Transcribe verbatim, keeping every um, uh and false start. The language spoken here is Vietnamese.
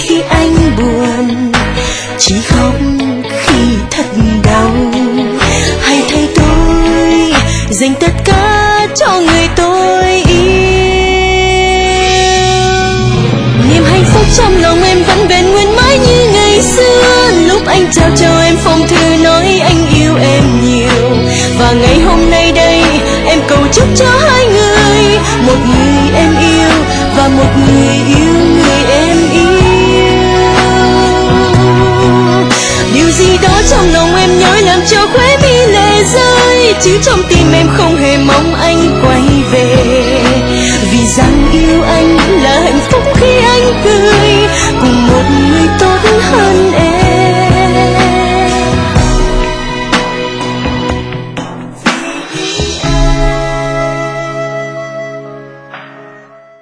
khi anh buồn, chỉ khóc khi thật đau. Hãy thay tôi dành tất cả cho người tôi yêu. Niềm hạnh phúc trong lòng em vẫn vẹn nguyên mãi như ngày xưa, lúc anh trao cho em phong thư nói anh yêu em nhiều. Và ngày hôm nay đây em cầu chúc cho hai người, một người em yêu và một người yêu người em yêu. Điều gì đó trong lòng em nhói làm cho khóe mi lệ rơi, chứ trong tim em không hề